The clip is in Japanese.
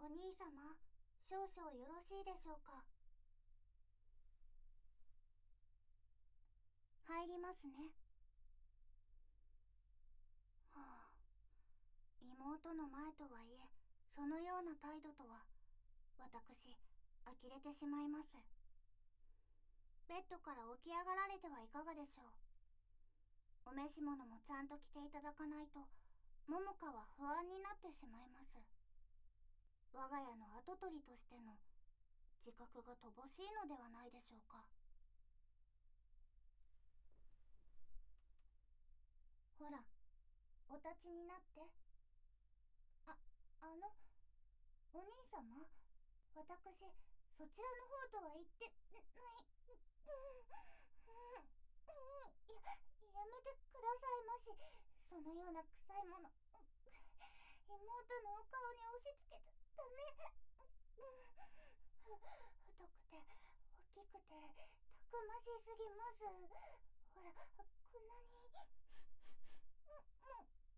お兄様、少々よろしいでしょうか。入りますね。はあ、妹の前とはいえ、そのような態度とは、私、呆れてしまいます。ベッドから起き上がられてはいかがでしょう。お召し物もちゃんと着ていただかないと、桃香は不安になってしまいます。我が家の跡取りとしての自覚が乏しいのではないでしょうか。ほら、お立ちになって。あ、あの、お兄様、私、そちらの方とは言ってない。やめてくださいまし。そのような臭いもの。妹のお顔に押し付けちゃダメ。太くて、大きくて、たくましすぎます。ほら、こんなに。